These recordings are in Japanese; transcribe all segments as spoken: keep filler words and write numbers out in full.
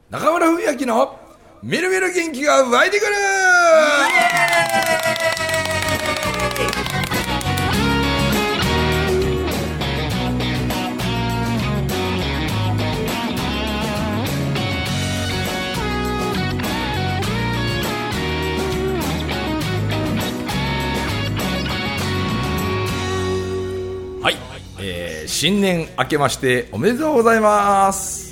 中村文明のみるみる元気が湧いてくる。はい、えー、新年明けましておめでとうございます。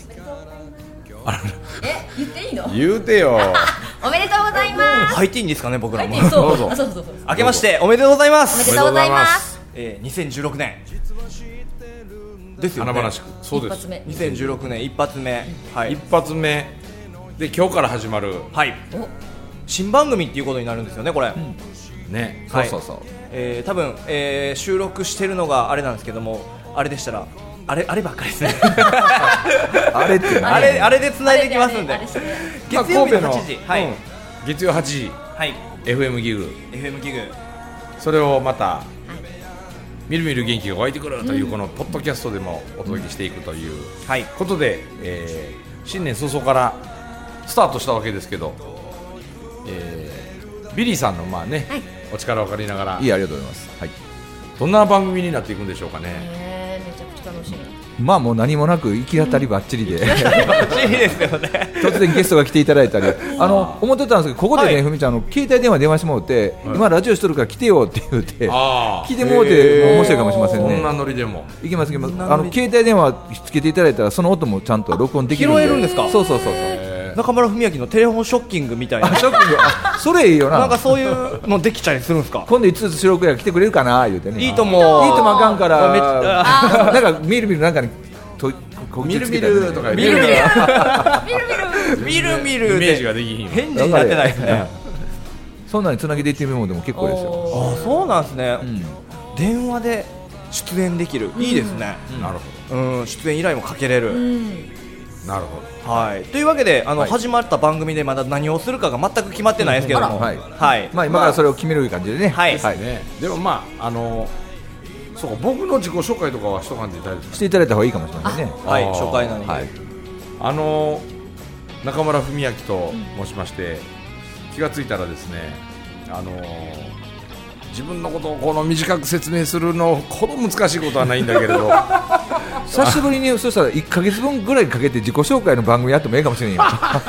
あらえ、言っていいの？ 言うてよ。 おめでとうございます。 入っていいんですかね、僕らも。 入っていい、そうどうぞあそうそうそう明けましておめでとうございます。 おめでとうございます。 えー、にせんじゅうろくねんですよね。 華々しく、そうです。 一発目。 にせんじゅうろくねん一発目、はい、 一発目で今日から始まるはい、 お新番組っていうことになるんですよね、これ、 ね。 はいそうそうそう。 えー、多分、えー、収録してるのがあれなんですけども、あれでしたらあれあればっかりですね。 あれってあれあれで繋いでいきますんで、 あれして月曜日のはちじ、はい、 うん月曜はちじはい、 エフエム ギグ、 エフエム ギグ、 それをまたみるみる元気が湧いてくるというこのポッドキャストでもお届けしていくというはい、 ことで、えー、新年早々からスタートしたわけですけど、えー、ビリーさんのまあね、 はい、 お力を借りながら、 いい、ありがとうございます、はい、 どんな番組になっていくんでしょうかね。 えー、めちゃくちゃ楽しみ。 まあもう何もなく行き当たりばっちりで、 いいですよね。 突然ゲストが来ていただいたり、あの思ってたんですけど、ここでね、 はいふみちゃん、あの携帯電話電話してもらって、今ラジオしとるから来てよって言って、 あー来てもらっても面白いかもしれませんね。 こんなノリでもいけますいけます。 そんなノリあの携帯電話つけていただいたらその音もちゃんと録音できるんで。 拾えるんですか？ そうそうそうそう。 えー中村文明のテレフォンショッキングみたいな、 あ、ショッキング、あ、それいいよな。 なんかそういうのできちゃいするんですか？ 今度いつつ白黒や来てくれるかな言うてね。 いいとも、 いいともあかんから。 めっちゃなんかみるみるなんかにとみるみるとかみるみるみるみるみるみるイメージができひんわ。 返事になってないですね。 そんなにつなげていってみようでも結構ですよ。 おーあ、そうなんですね、 うん電話で出演できる、いいですね、 なるほうん、出演依頼もかけれる、 うんどなるほど。 はい、というわけであの、 はい始まった番組でまだ何をするかが全く決まってないですけども、 うんはいはい、 まあ今からそれを決める感じでね。 はいはい。 ね、でもまああのそうか、僕の自己紹介とかはしとかんでいただいて、 していただいた方がいいかもしれませんね。 はい、 あー初回なので、 はい。 あの中村文明と申しまして、気がついたらですね、あの自分のことをこの短く説明するのほど難しいことはないんだけれど久しぶりにそしたらいっかげつぶんぐらいかけて自己紹介の番組やってもいいかもしれんよ。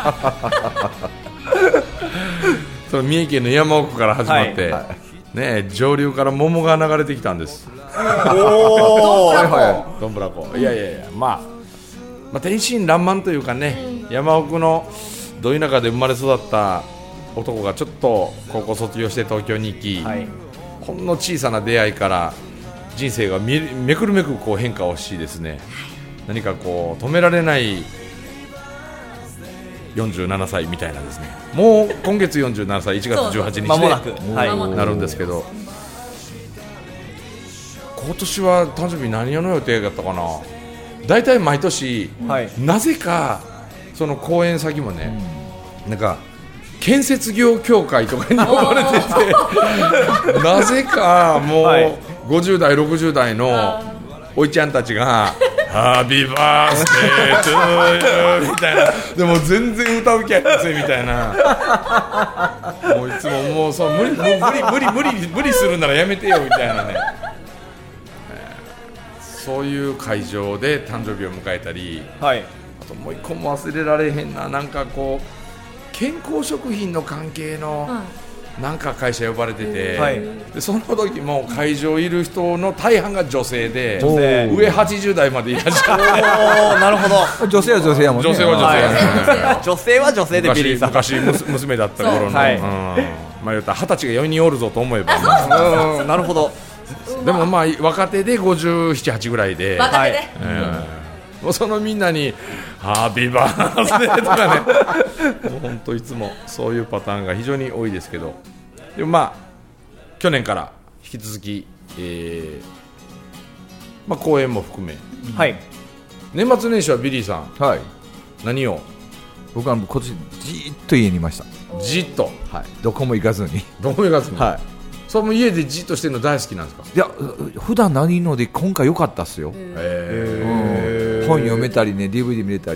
その三重県の山奥から始まって、 はいはね、上流から桃が流れてきたんです。 おー、 はいはどんぶらこ、いやいやいや、まあ、まあ天真爛漫というかね、山奥のど田舎で生まれ育った男がちょっと高校卒業して東京に行き、 はい、 ほんの小さな出会いから人生がめめくるめくこう変化をしですね、何かこう止められないよんじゅうななさいみたいなですね、もう今月よんじゅうななさい、いちがつじゅうはちにち間もなく、 ではい、 なるんですけど、今年は誕生日何の予定だったかな。だいたい毎年、 はい、 なぜかその公演先もね、なんか建設業協会とかに呼ばれててなぜかもう、 はい、 ごじゅうだいろくじゅうだいのおいちゃんたちがハッピーバースデートゥーユーみたいな、でも全然歌う気ありませんみたいな、もういつももうそう無理無理無理無理無理無理するならやめてよみたいなね、えーそういう会場で誕生日を迎えたり、 はい、 あともう一個も忘れられへんな、なんかこう健康食品の関係のなんか会社呼ばれてて、 はい、 でその時も会場いる人の大半が女性で、 女性上はちじゅうだいまでいらっしゃるおー、なるほど、 い。女性は女性やもんね。 女性は女性やはい、女性は女性でビリー昔さん、 昔む娘だった頃の、 はいうん、まあ言ったら二十歳がよにんおるぞと思えば、 うん、なるほど、 でもまあ若手でごじゅうなな、はちぐらいで、 若手で、 えーもうそのみんなにハッピーバースデーとかねもう本当いつもそういうパターンが非常に多いですけど、でもまあ去年から引き続き、えーまあ、公演も含めはい、 年末年始はビリーさんはい。 何を僕は今年じーっと家にいました。 じっとはい。どこも行かずに。 どこ行かずに、 はそれも家でじっとしてるの大好きなんですか。 い。いや、普段ないので今回良かったっすよ。 へうん本読めたりね、ディーブイディー 見れたり。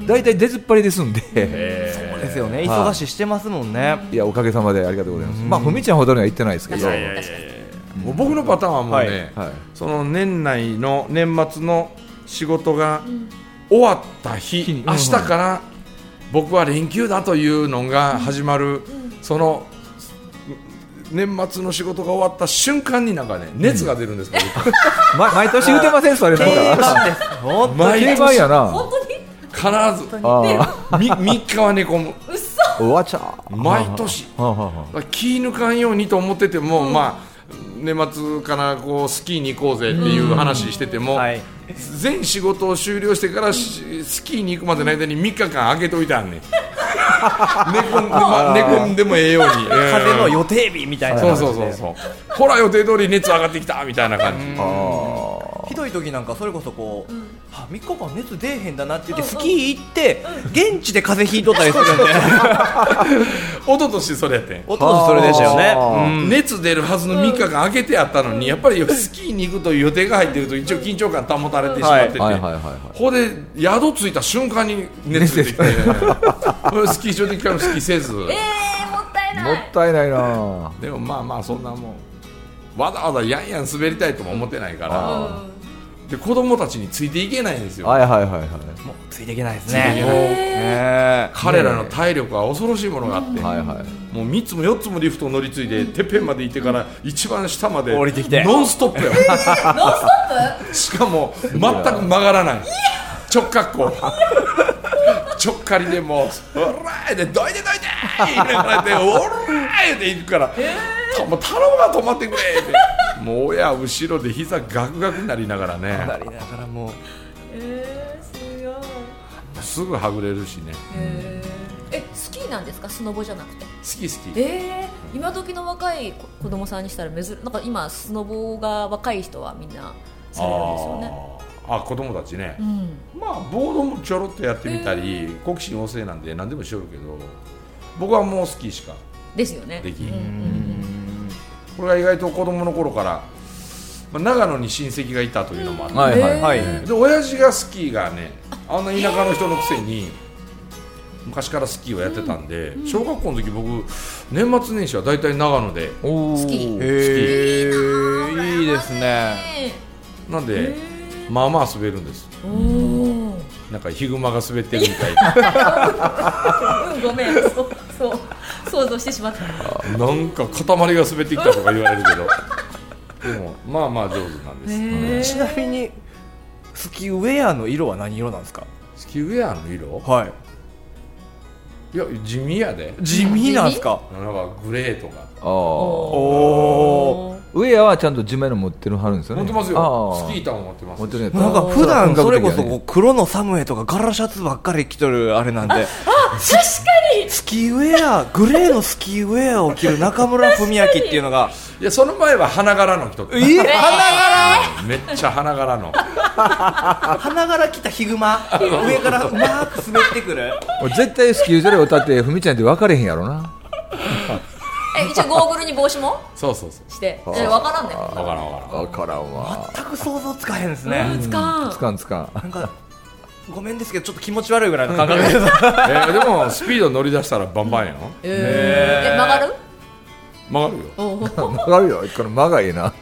大体出ずっぱりですんで、 そうですよね、忙しいしてますもんね。 いやおかげさまでありがとうございます。まあふみちゃんほどには言ってないですけど、 いやいやいやいやもう僕のパターンはもうね、 はいはい、 その年内の年末の仕事が終わった日、 日に明日から僕は連休だというのが始まる、その年末の仕事が終わった瞬間になんかね熱が出るんですけど、 ま、毎年言うてませんそれなん定か番です本当毎定番やな。 本当に必ずあみみっかは寝込むあわちゃ毎年はあはあはあ気抜かんようにと思ってても、まあ年末からこうスキーに行こうぜっていう話してても、 はい全仕事を終了してからしスキーに行くまでの間にみっかかん空けといたんねん寝込んで、ま、寝込んでもええように風の予定日みたいなそう感じで、 そうそうそうほら予定通り熱上がってきたみたいな感じひどい時なんかそれこそこう、はみっかかん熱出えへんだなって言ってスキー行って現地で風邪ひいとったりするんでおととしそれやってんおととしそれでしたよね、 はあうん熱出るはずのみっかかん空けてやったのにやっぱりスキーに行くという予定が入ってると一応緊張感保たれてしまってて、 はいはいはいはいここで宿着いた瞬間に熱出てきてスキー場で一回もスキーせずえー、もったいないもったいないな。 でもまあまあそんなもんわざわざやんやん滑りたいとも思ってないからで子供たちについていけないんですよ、 はいはいはいはいもうついていけないですついていけねないね彼らの体力は恐ろしいものがあって、 はいはい。 もうみっつもよっつもリフトを乗り継いでてっぺんまで行ってから一番下まで降りてきてノンストップよノンストッしかも全く曲がらない直角行直刈りでもう「おらーい!」で「どいてどいて!」言いながらで「おらーい!」って行くから「たもう頼むわ止まってくれ!」ってもう親後ろで膝ガクガクになりながらねなりながらもうえー、すごいすぐはぐれるしねえー、えスキーなんですかスノボじゃなくて好き好きえー、今時の若い子子供さんにしたら珍なんか今スノボが若い人はみんなされるんですよねあーあ子供たちね、 うんまあボードもちょろっとやってみたり、好奇心旺盛なんで何でもしよるけど僕はもうスキーしかですよねでき、 うんうんこれが意外と子供の頃から、まあ、長野に親戚がいたというのもあって、 はいはいはいで親父がスキーがねあんな田舎の人のくせに昔からスキーをやってたんで、小学校の時僕年末年始は大体長野でおスキーへーーいいですねなんでまあまあ滑るんですおーなんかヒグマが滑ってるみたいなうんごめんそうそう想像してしまったなんか塊が滑ってきたとか言われるけどでもまあまあ上手なんです、 へーちなみにスキーウェアの色は何色なんですか？ スキーウェアの色はいいや地味やで地味なんですか？ なんかグレーとかあーおーウェアはちゃんと地面の持ってるはるんですよね。 持ってますあーよスキー板も持ってます持ってるやつなんか普段それこそ本格的やねこう黒のサムエとかガラシャツばっかり着とるあれなんで確かにスキーウェアグレーのスキーウェアを着る中村文明っていうのがいやその前は花柄の人ってえ花めっちゃ花柄の柄花柄着たヒグマ上からうまく滑ってくる俺絶対スキー場で歌ってふみちゃんって分かれへんやろな。 え一応ゴーグルに帽子もそうそうそうしてえ分からんねわからんわからん分からんわ。 全く想像つかへんですねつかんつかんつかん。 なんかごめんですけどちょっと気持ち悪いぐらいの感覚ですえー、でもスピード乗り出したらバンバンやんえー、え曲がる曲がるよおー曲がるよ。この間がいいな。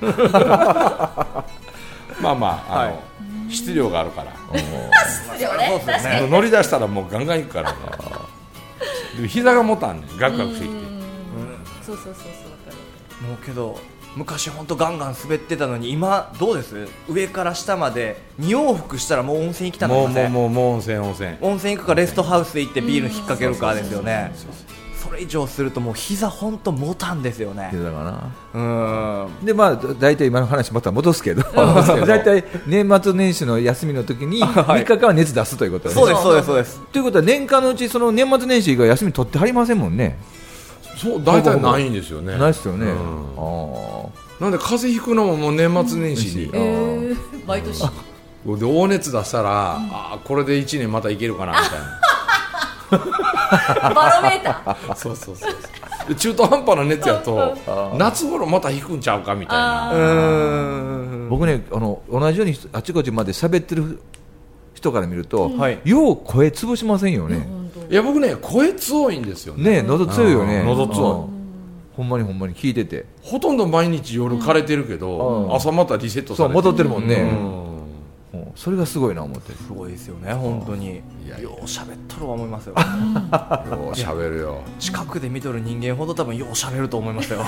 まあまああの、 はい質量があるからですよねそうですよね乗り出したらもうガンガンいくからねでも膝が持たんねんガクガクしてきてそうそうそうそう分かるもうけど昔ほんとガンガン滑ってたのに今どうです上から下までに往復したらもう温泉行きたくなもうりませもうんもうもう温泉温泉温泉行くかレストハウス行ってビール引っ掛けるかですよねそれ以上するともう膝ほんと持たんですよねだからな。 うーんでまあ大体今の話また戻すけど、大体年末年始の休みの時にはいみっかかんは熱出すということね。 そうですそうですそうですということは年間のうちその年末年始以外休み取ってはりませんもんね。 そう大体ないんですよねないですよね。 うんあなんで風邪ひくのももう年末年始にうんえー、毎年で大熱出したら、あーこれでいちねんまたいけるかなみたいなバロメーターそうそうそうで中途半端な熱やと夏頃また引くんちゃうかみたいなあうーん僕ねあの同じようにあちこちまで喋ってる人から見ると、 はい、 よう声潰しませんよね。 いや僕ね声強いんですよね。 ね喉強いよね。 喉強い。 ほんまにほんまに聞いててほとんど毎日夜枯れてるけど、うん、朝またリセットされてそう戻ってるもんね、 うんうん、 それがすごいな思ってすごいですよね本当に。いやよう喋っとるわ思いますよ。よう喋るよ。 近くで見とる人間ほど多分よう喋ると思いますよ。い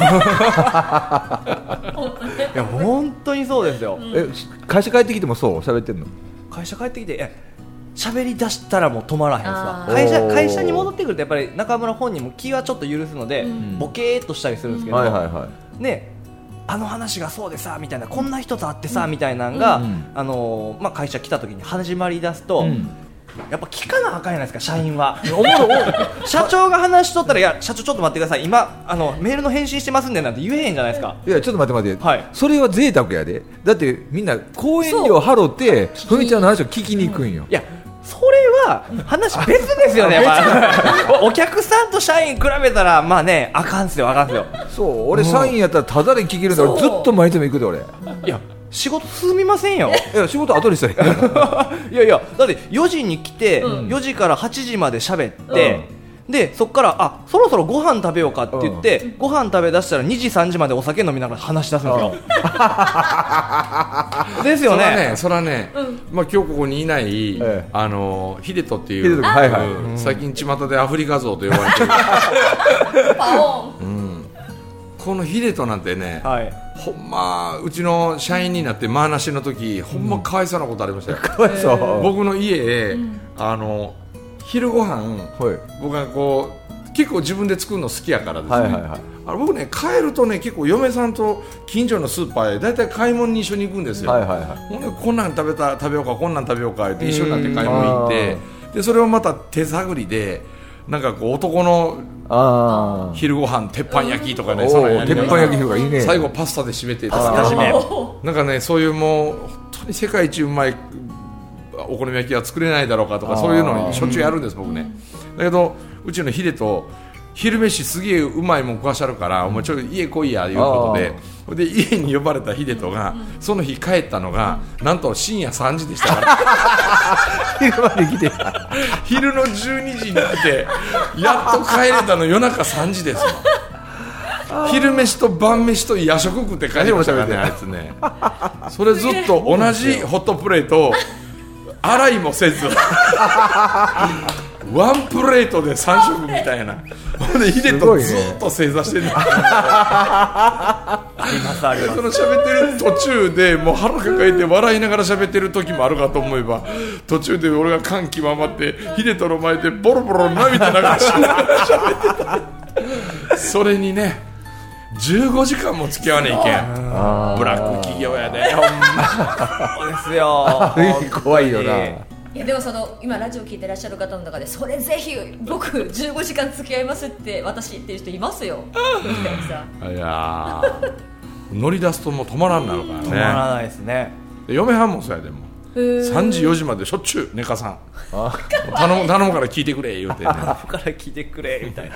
や本当にそうですよ。 え会社帰ってきてもそう喋ってんの？ 会社帰ってきてえ喋り出したらもう止まらへんすわ。会社会社に戻ってくるとやっぱり中村本人も気はちょっと許すので、うん、ボケーっとしたりするんですけど、 はいはいはい、 ねあの話がそうでさみたいなこんな人と会ってさ、うん、みたいなのが、うんあのーまあ、会社来た時に始まり出すと、うん、やっぱ聞かなあかんじゃないですか社員は。おもろ社長が話しとったらいや社長ちょっと待ってください今あのメールの返信してますんでなんて言えへんじゃないですか。 いやちょっと待って待って、 はい、 それは贅沢やで。だってみんな講演料払ってふみちゃんの話を聞きに行くんよ。 いやそれは話別ですよね。お客さんと社員比べたらまあねあかんすよあかんすよ。 そう俺社員やったらタダで聞けるんだからずっと毎日も行くで俺。いや仕事進みませんよ。 いや仕事後にしたらいやいやだってよじに来て、うん、よじからはちじまで喋って、うん、でそこからあそろそろご飯食べようかって言って、うん、ご飯食べ出したらにじさんじまでお酒飲みながら話し出すんですよ。ですよね。 それはね、うんまあ、今日ここにいない、ええ、あのヒデトっていう、 はいはい、 最近巷でアフリカゾウと呼ばれてるパオン、 うん、このヒデトなんてね、はい、ほんまうちの社員になってマーナシの時、うん、ほんまかわいそうなことありましたよ。 かわいそう。 僕の家へ、うん、あの昼ご飯、はい、僕がこう結構自分で作るの好きやからですね、はいはいはい、あの僕ね帰るとね結構嫁さんと近所のスーパーへだいたい買い物に一緒に行くんですよ、はいはいはい、ほんでこんなん食べた食べようかこんなん食べようかって一緒になって買い物行ってでそれをまた手探りでなんかこう男の昼ご飯鉄板焼きとかね、その鉄板焼きとかいいね。 最後パスタで締めてなんかねそういうもう本当に世界一うまいお好み焼きは作れないだろうかとかそういうのをしょっちゅうやるんです僕ね。だけどうちのヒデと昼飯すげえうまいもん食わしゃるから、お前ちょっと家来いやいうことで、で家に呼ばれたヒデとがその日帰ったのがなんと深夜さんじでしたから昼まで来て昼のじゅうにじに来てやっと帰れたの夜中さんじですよ。昼飯と晩飯と夜食食って帰りましたからねあいつね。それずっと同じホットプレート洗いもせずワンプレートでさん食みたいな。ほんでヒデとずっと正座してる、ね、ありますあります。その喋ってる途中でもう腹抱えて笑いながら喋ってる時もあるかと思えば途中で俺が感極まってヒデとの前でボロボロ涙流しながら喋ってた。それにねじゅうごじかんも付き合わねえいけん。ブラック企業やでほんま。 そうですよ怖いよな。 いやでもその今ラジオ聞いてらっしゃる方の中でそれぜひ僕じゅうごじかん付き合いますって私っていう人いますよ。 いや乗り出すともう止まらんなるからね。 止まらないですね。 嫁はんもそうやでもさんじよじまでしょっちゅう寝かさん頼む頼むから聞いてくれ言うて、ね、頼むから聞いてくれみたいな。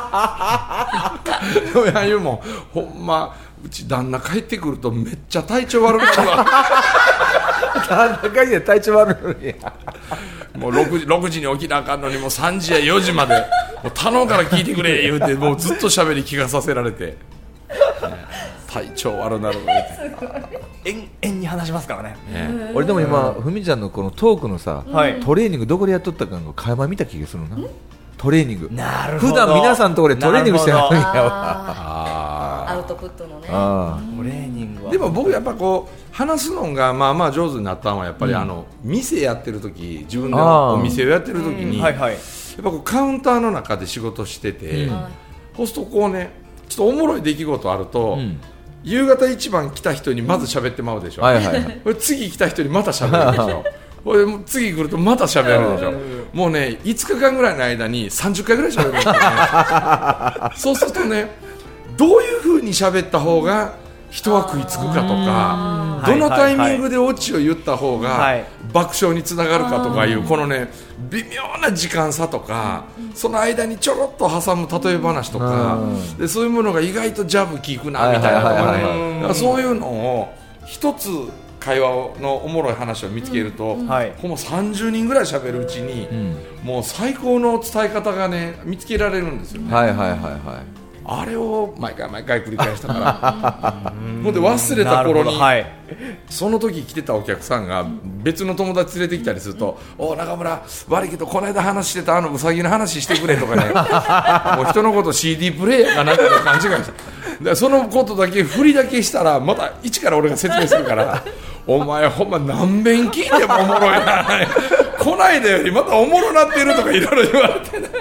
嫁はん言うもんほんまうち旦那帰ってくるとめっちゃ体調悪くなるわ。 旦那帰って体調悪いのにもう ろくじ, ろくじに起きなあかんのにもうさんじやよじまでもう頼むから聞いてくれ言うてもうずっと喋り聞かさせられて、ね、体調悪なるの延々に話しますから ね, ね俺でも今ふみちゃんのこのトークのさ、はい、トレーニングどこでやっとったかの垣間見た気がするな。トレーニングなるほど。 普段皆さんのところでトレーニングしてるんやわ。アウトプットのねあトレーニングはでも僕やっぱこう話すのがまあまあ上手になったのはやっぱり、うん、あの店やってる時自分でお店をやってる時に、うんはいはい、やっぱこうカウンターの中で仕事してて、うん、そうするとこうねちょっとおもろい出来事あると、うん、夕方一番来た人にまず喋ってまうでしょ、はいはいはい、次来た人にまた喋るでしょ俺も次来るとまた喋るでしょもうねいつかかんぐらいの間にさんじゅっかいぐらい喋るんですよねそうするとねどういう風に喋った方が人は食いつくかとかどのタイミングでオチを言った方が爆笑につながるかとかいうこのね微妙な時間差とかその間にちょろっと挟む例え話とかでそういうものが意外とジャブ効くなみたいなとかねそういうのを一つ会話のおもろい話を見つけると、うんはい、ほんまさんじゅうにんぐらい喋るうちに、うん、もう最高の伝え方がね見つけられるんですよね。 はいはいはいはい。 あれを毎回毎回繰り返したからもうで忘れた頃に、はい、その時来てたお客さんが別の友達連れてきたりすると、お中村悪いけどこの間話してたあのウサギの話してくれとかねもう人のこと シーディー プレイヤーかなんかで勘違いしたでそのことだけ振りだけしたらまた一から俺が説明するからお前ほんま何遍聞いてもおもろいなこないだよりまたおもろなってるとかいろいろ言われてね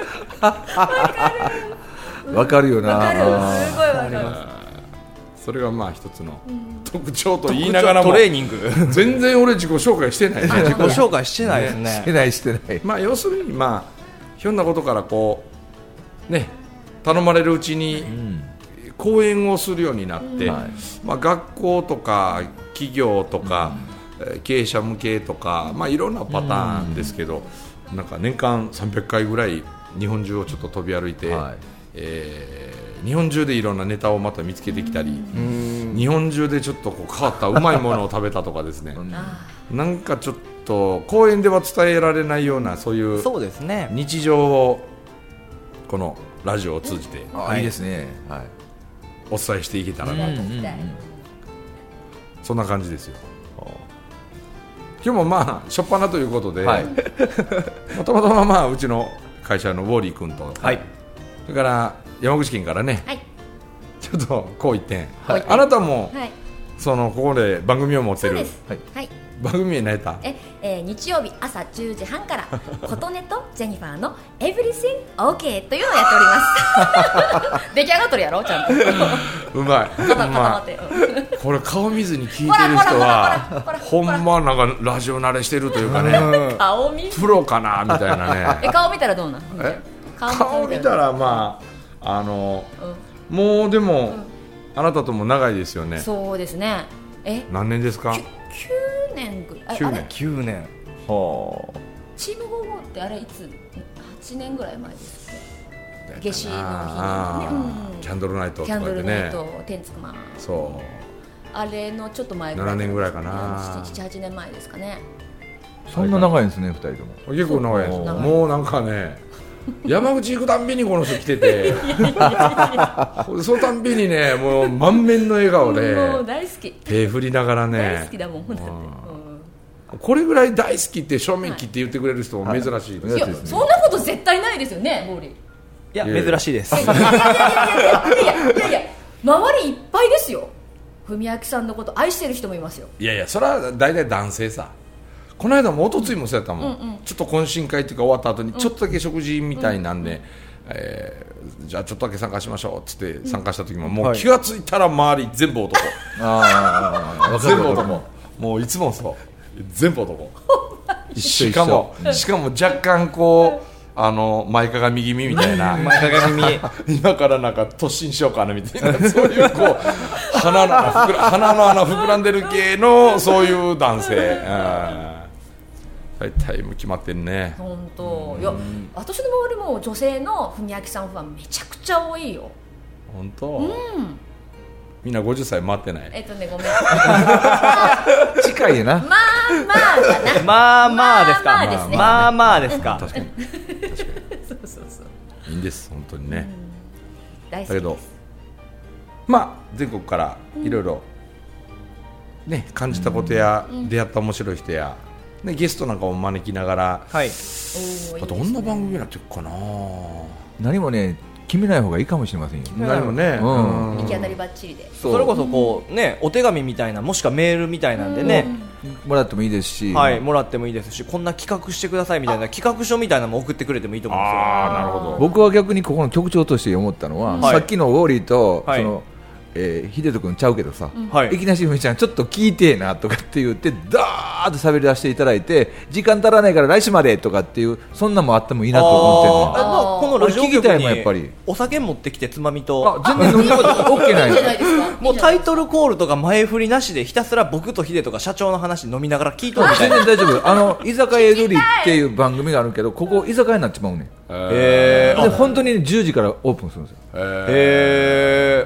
わかるよな。 わかる、すごいわかる。 それがまあ一つの特徴と言いながらもトレーニング全然俺自己紹介してないね。 自己紹介してないですね。 してないしてない。 まあ要するにまあひょんなことからこうね頼まれるうちに講演をするようになって、うんまあ、学校とか企業とか、うん、経営者向けとかまあいろんなパターンですけど、うん、なんか年間さんびゃっかいぐらい日本中をちょっと飛び歩いて。はいえー、日本中でいろんなネタをまた見つけてきたり日本中でちょっとこう変わったうまいものを食べたとかですねなんかちょっと公園では伝えられないようなそういう日常をこのラジオを通じてあいいですね、はい、 お伝えしていけたらなと、うんうん、そんな感じですよ。今日もまあ初っ端ということで、はい、たまたままあうちの会社のウォーリー君と、はいそれから山口県からね、はい、ちょっとこう一点、はい、あなたも、はい、そのここで番組を持ってる、はいはい、番組名何やったえ、えー、日曜日朝じゅうじはんから琴音とジェニファーの Everything OK というのをやっております出来上がっとるやろちゃんとうまい、まあ、これ顔見ずに聞いてる人はほんまなんかラジオ慣れしてるというかね顔見プロかなみたいなねえ顔見たらどうなんえ顔見たらまああの、うん、もうでも、うん、あなたとも長いですよね。 そうですね。え何年ですか？ きゅうねんぐらい。 きゅうねんきゅうねんはあ。 チームごーごーってあれいつはちねんぐらい前ですっけ？夏至の日にね、 うん、キャンドルナイトとかでね。 キャンドルナイト天竺マン。 そう。 あれのちょっと前ぐらい、 ななねんぐらいかな。 なな、はちねんまえですかね。 そんな長いんですねふたりとも。 結構長いです。もうなんかね。山口行くたんびにこの人来ててそのたんびにねもう満面の笑顔でもう大好き手振りながらね大好きだもん、うん、 これぐらい大好きって正面切って言ってくれる人も珍しいです、はいはい、いやそんなこと絶対ないですよねボーリー。いや珍しいです。 いやいやいやいやいやいや周りいっぱいですよ。文明さんのこと愛してる人もいますよ。 いやいやそれは大体男性さ。この間もおとついもそうやったもん、うんうん、ちょっと懇親会っていうか終わった後にちょっとだけ食事みたいなんで、うんうんえー、じゃあちょっとだけ参加しましょうっつって参加した時も、うん、もう気がついたら周り全部男、はい、あ全部男もういつもそう全部男しかもしかも若干こうあの前かがみ気味みたいな前かがみ今からなんか突進しようかなみたいなそういうこう鼻の穴膨ら、鼻の穴膨らんでる系のそういう男性大体も決まってるね。 本当いや私の周りも女性の文明さんファンめちゃくちゃ多いよ。 本当、 うん、 みんなごじゅっさい回ってない。 えっとねごめん近いな。 まあまあだなまあまあですか。 まあまあですね。 まあまあですか。 確かに確かにそうそうそういいんです本当にね、 うん、大好きです。 だけどまあ全国からいろいろね感じたことや、うん、出会った面白い人や、ね、ゲストなんかも招きながら、はい、あどんな番組になっていくかな。 何もね決めない方がいいかもしれませんよ。 何もね、うん、 行き当たりばっちりでそ, それこそこう、ね、お手紙みたいなもしくはメールみたいなんでね、 もらってもいいですし、 はい、もらってもいいですしこんな企画してくださいみたいな企画書みたいなのも送ってくれてもいいと思うんですよ。 あなるほど。 僕は逆にここの局長として思ったのは、はい、さっきのウォーリーと、はい、そのえー、秀人君ちゃうけどさ、うん、いきなしふみちゃんちょっと聞いてえなとかって言ってダーッと喋り出していただいて時間足らないから来週までとかっていうそんなもあってもいいなと思ってるの。 あこのラジオ局にやっぱりお酒持ってきてつまみとあ全然飲み物 OK ないもうタイトルコールとか前振りなしでひたすら僕と秀人が社長の話飲みながら聞いとるみたいな。 全然大丈夫。あの居酒屋エドリっていう番組があるけどここ居酒屋になっちまうね。 へーで本当にじゅうじからオープンするんですよ。 へーそれ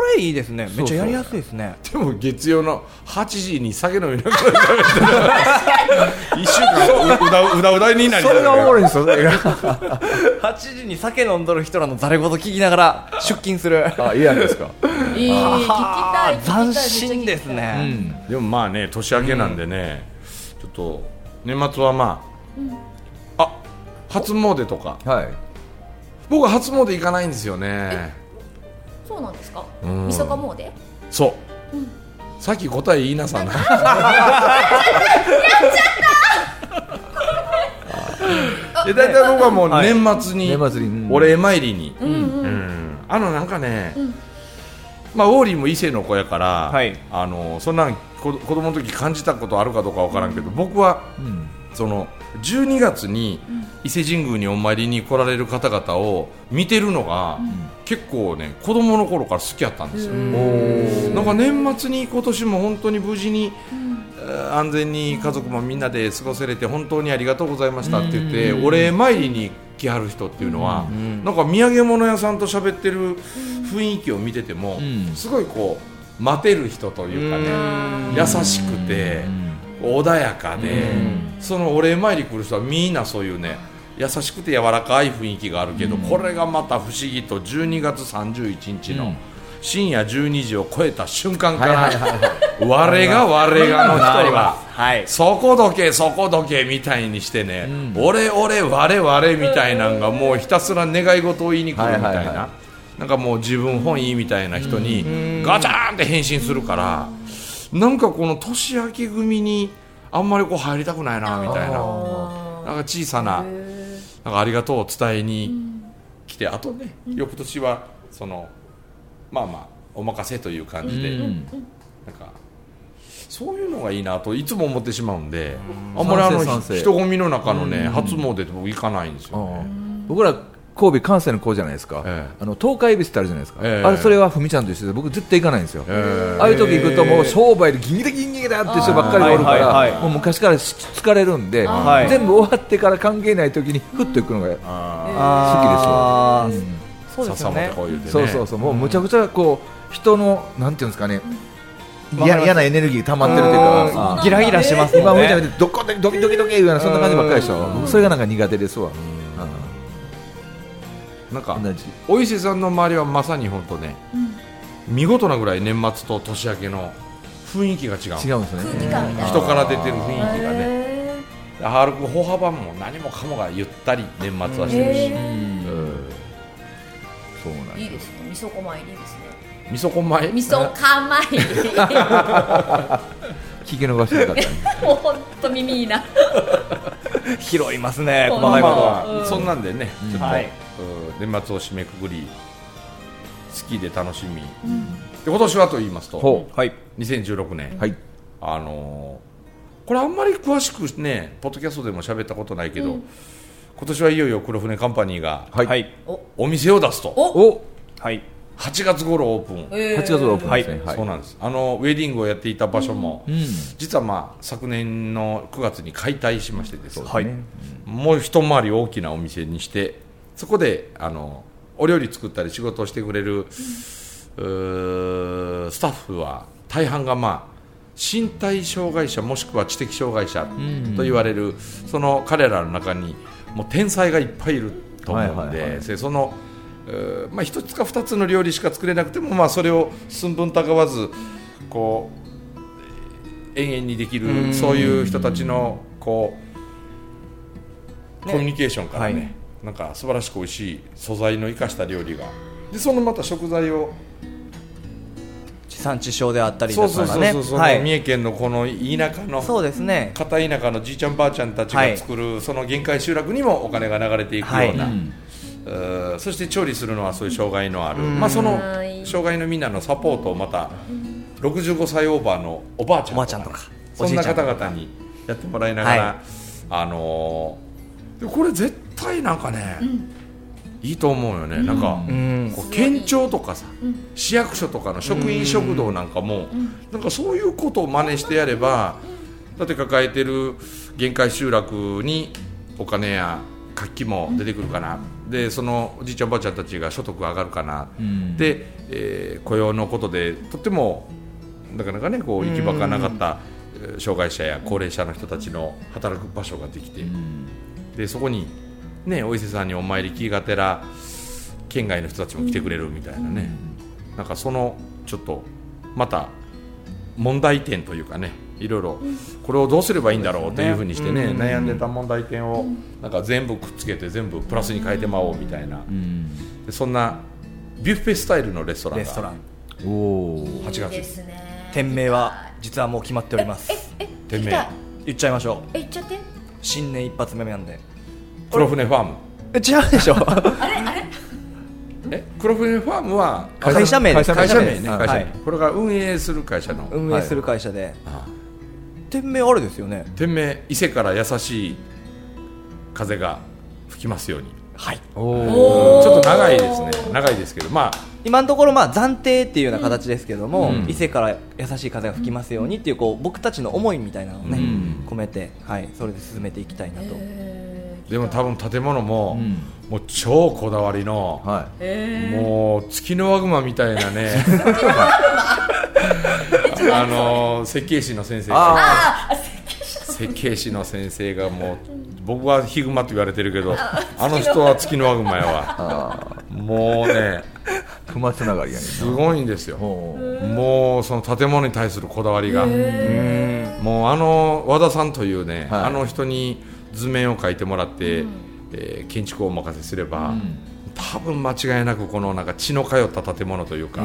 れいいですね。めっちゃやりやすいですね。 でも月曜のはちじに酒飲みながら食べてるいっしゅうかんうだうだうだになりそれがおもろいんですよそれがはちじに酒飲んどる人らのざれ言聞きながら出勤する。 あ、いいやないですか。 いい、聞きたい、聞きたい。 斬新ですね。 でもまあね、年明けなんでね、ちょっと年末はまあ、あ、初詣とか、 はい。 僕は初詣行かないんですよね。 そうなんですか。 うんみそか詣？ そう、さっき答え言いなさなで大体僕はもう年末に年末にうんお礼参りに、 うんうん。 うんあのなんかね、まあウォーリーも伊勢の子やから、 はいあのそんなん子子供の時感じたことあるかどうかわからんけど、僕はうんそのじゅうにがつに伊勢神宮にお参りに来られる方々を見てるのが、結構ね子供の頃から好きやったんですよ。なんか年末に今年も本当に無事に、えー安全に家族もみんなで過ごせれて本当にありがとうございましたって言ってお礼参りに来はる人っていうのは、なんか土産物屋さんと喋ってる雰囲気を見てても、 んすごいこう待てる人というかね、優しくて穏やかで、そのお礼参り来る人はみんなそういうね優しくて柔らかい雰囲気があるけど、これがまた不思議とじゅうにがつさんじゅういちにちの深夜じゅうにじを超えた瞬間から我が我がの人がはい。 そこどけそこどけみたいにしてね、俺俺我々みたいなんがもうひたすら願い事を言いに来るみたいはいはいはな、なんかもう自分本位みたいな人にガチャーンって変身するから、なんかこの年明け組にあんまりこう入りたくないなみたいな、なんか小さななんかありがとうを伝えに来て、あとね翌年はそのまあまあお任せという感じで、なんかそういうのがいいなといつも思ってしまうんで、あんまりあの賛成賛成人混みの中のね初詣って僕行かないんですよね。 僕ら神戸関西の子じゃないですか、 ええあの東海恵比寿ってあるじゃないですか、 ええあれそれはふみちゃんと一緒で僕絶対行かないんですよ、 ええああいう時行くともう商売でギンギラギンギラっていう人ばっかりがおるから、 はいはいはいもう昔から疲れるんで、 はい全部終わってから関係ない時にふっと行くのが好きですわ、 あーうんそうですよね笹本。こう言うてね、 そうそうそう、もうむちゃくちゃこう人のなんていうんですかね、 うん嫌嫌なエネルギー溜まってるというか、 うんギラギラしますもんね。 今みたいにどこでドキドキドキいうようなそんな感じばっかりでしょ、僕それがなんか苦手ですわ、 なんか同じお伊勢さんの周りはまさに本当ね、見事なぐらい年末と年明けの雰囲気が違う。 違うんですね、 空気感みたいな。 人から出てる雰囲気がね、 へ歩く歩幅も何もかもがゆったり年末はしてるし、 へうんそうなんですーいいですね。みそこ参りですね。 みそこ前みそか参り。 聞き逃してなかったねもう本当耳いいな。 拾いますね。細まあかいことまあは。 まあそんなんでね、ちょっと、 はいうん年末を締めくくり好きで楽しみ、で今年はと言いますとほはい。 にせんじゅうろくねん、 はいあのーこれあんまり詳しくねポッドキャストでも喋ったことないけど、今年はいよいよ黒船カンパニーがはい、 はい。 お店を出すとおおはい。 はちがつ頃オープン、 えーはちがつオープンですね、はいそうなんです。あのウェディングをやっていた場所も、 うん実はまあ昨年のくがつに解体しましてですね、 はい。 もう一回り大きなお店にしてそこであのお料理作ったり仕事をしてくれる、うースタッフは大半がまあ身体障害者もしくは知的障害者と言われる、その彼らの中にもう天才がいっぱいいると思うのはいはいはいで、でそのうーまあ、一つか二つの料理しか作れなくても、まあ、それを寸分たがわずこう永遠にできるそういう人たちのこう、コミュニケーションからね、 はいなんか素晴らしく美味しい素材の生かした料理がでそのまた食材を地産地消であったりそうだとかね。 そうそうそう、そのはい。 三重県のこの田舎のそうですね。 片田舎のじいちゃんばあちゃんたちが作る、その限界集落にもお金が流れていくような、 はうーそして調理するのはそういう障害のある、まあ、その障害のみんなのサポートをまたろくじゅうごさいオーバーのおばあちゃんおばあちゃんとかそんな方々にやってもらいながら、 はいあのーでこれ絶対なんかね、いいと思うよね、なんか、 うん。 こう県庁とかさ、市役所とかの職員食堂なんかも、なんかそういうことを真似してやれば、だって抱えてる限界集落にお金や活気も出てくるかな、 でそのおじいちゃんおばあちゃんたちが所得上がるかな、うん、で、えー、雇用のことでとってもなかなかねこう行き場がなかった障害者や高齢者の人たちの働く場所ができて、うん、でそこに、ね、お伊勢さんにお参り来がてら県外の人たちも来てくれるみたいなね、うん、なんかそのちょっとまた問題点というかねいろいろこれをどうすればいいんだろうというふうにしてね、うん、悩んでた問題点をなんか全部くっつけて全部プラスに変えてまおうみたいな、うん、でそんなビュッフェスタイルのレストランがレストランおはちがついいですね。店名は実はもう決まっております。 えええ店名言っちゃいましょう。 え言っちゃって新年一発目なんで黒船ファームえ違うでしょあれあれえ黒船ファームは会社名です。 会社名ね、 はい、 会社名、これが運営する会社の運営する会社で、はい、店名あれですよね。 店名伊勢から優しい風が吹きますように。 はい、 おちょっと長いですね。長いですけど、まあ今のところまあ暫定っていうような形ですけども、うん、伊勢から優しい風が吹きますようにっていう、こう僕たちの思いみたいなのをね、うん、込めて、はい、それで進めていきたいなと。 でも多分建物も、うん、もう超こだわりの、はい、もう月のワグマみたいなねあの設計士の先生が設計士の先生がもう僕はヒグマと言われてるけどあの人は月のワグマやわもうね熊つながりやねすごいんですよ。もうその建物に対するこだわりがもうあの和田さんというね、はい、あの人に図面を描いてもらって、うんえー、建築をお任せすれば、うん、多分間違いなくこのなんか血の通った建物というか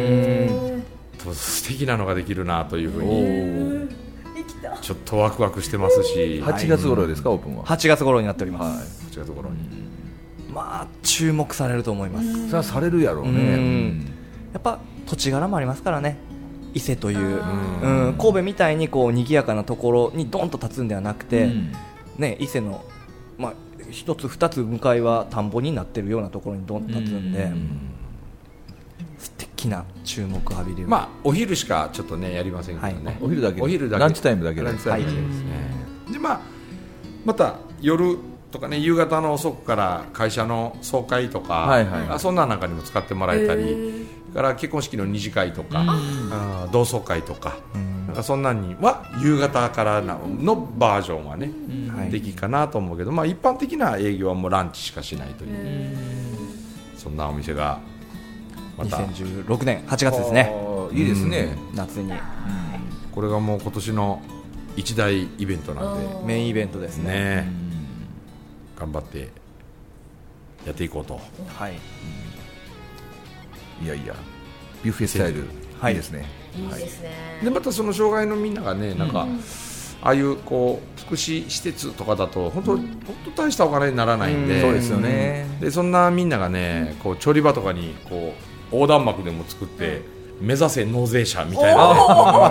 素敵なのができるなというふうにちょっとワクワクしてますしはちがつ頃ですか、はい、オープンははちがつ頃になっております、はい、はちがつ頃にまあ注目されると思います。 それはされるやろうね。うんやっぱ土地柄もありますからね。伊勢という、うん、神戸みたいにこう賑やかなところにドンと立つんではなくて、うんね、伊勢の、まあ、一つ二つ向かいは田んぼになっているようなところにドンと立つんで、うん素敵な注目を浴びる。 まあお昼しかちょっとねやりませんけどね、はい、 お昼だけお昼だけランチタイムだけでランチタイムだけですね、はい、でまあまた夜とかね夕方の遅くから会社の総会とか、はいはい、そんな中にも使ってもらえたりから結婚式の二次会とかあ同窓会とかなんかそんなには夕方からのバージョンはね、はい、できかなと思うけど、まあ、一般的な営業はもうランチしかしないというそんなお店がまたにせんじゅうろくねんはちがつですね。 いいですね、 うん、夏に、うん、 これがもう今年の一大イベントなんでメインイベントです ね, ね頑張ってやっていこうと、 はい、 いやいやビュッフェスタイル、はい、いいですね。 いいですね、はい、 でまたその障害のみんながねなんか、うん、ああいうこう福祉施設とかだと本当、うん、本当大したお金にならないんで、 うん、そうですよね。 でそんなみんながねこう調理場とかにこう横断幕でも作って、うん、目指せ納税者みたいな、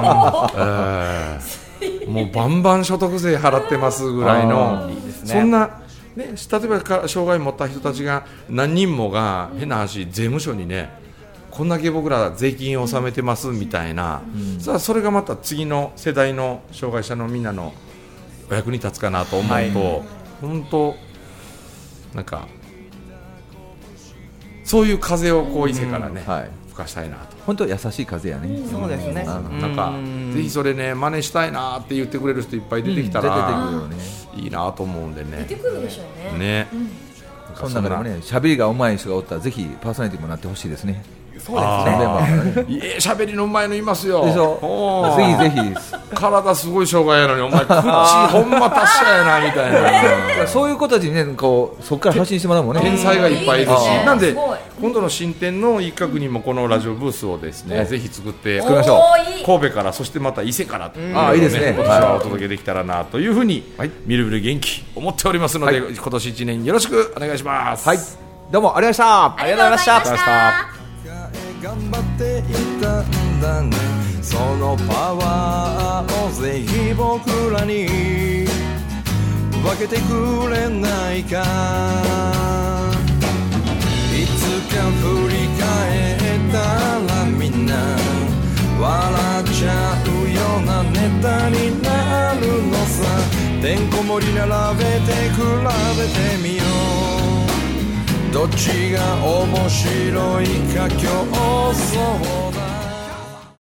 ね、もうバンバン所得税払ってますぐらいのいいです、ね、そんな、ね、例えば障害を持った人たちが何人もが変な話税務署にねこんだけ僕ら税金を納めてますみたいな、うん、さあそれがまた次の世代の障害者のみんなのお役に立つかなと思うと、はい、本当なんかそういう風をこう伊勢からね、うんはい、吹かしたいなと。 本当優しい風やね、 うん、そうですね。 なんかぜひそれね真似したいなって言ってくれる人いっぱい出てきたら、うんね、いいなと思うんでね。 出てくるでしょうね。 ね、 うん、 その中でもね喋りが上手い人がおったらぜひパーソナリティもなってほしいですね。 そうですね。 いえ喋りのうまいのいますよ。 でしょ。ぜひぜひ。 体すごい障害やのにお前口ほんま達者やなみたいな。 そういう子たちにねこうそこから発信してもらうもんね。 天才がいっぱいいるし、なんで今度の新店の一角にもこのラジオブースをですね、ぜひ作って作りましょう。神戸からそしてまた伊勢からというのをね、あいいですね。今年はお届けできたらなというふうにみるみる元気思っておりますので、今年一年よろしくお願いします。 はい。どうもありがとうございました。 ありがとうございました。 頑張っていたんだね。そのパワーをぜひ僕らに分けてくれないか。いつか振り返ったらみんな笑っちゃうようなネタになるのさ。てんこ盛り並べて比べてみよう。 どっちが面白いか競争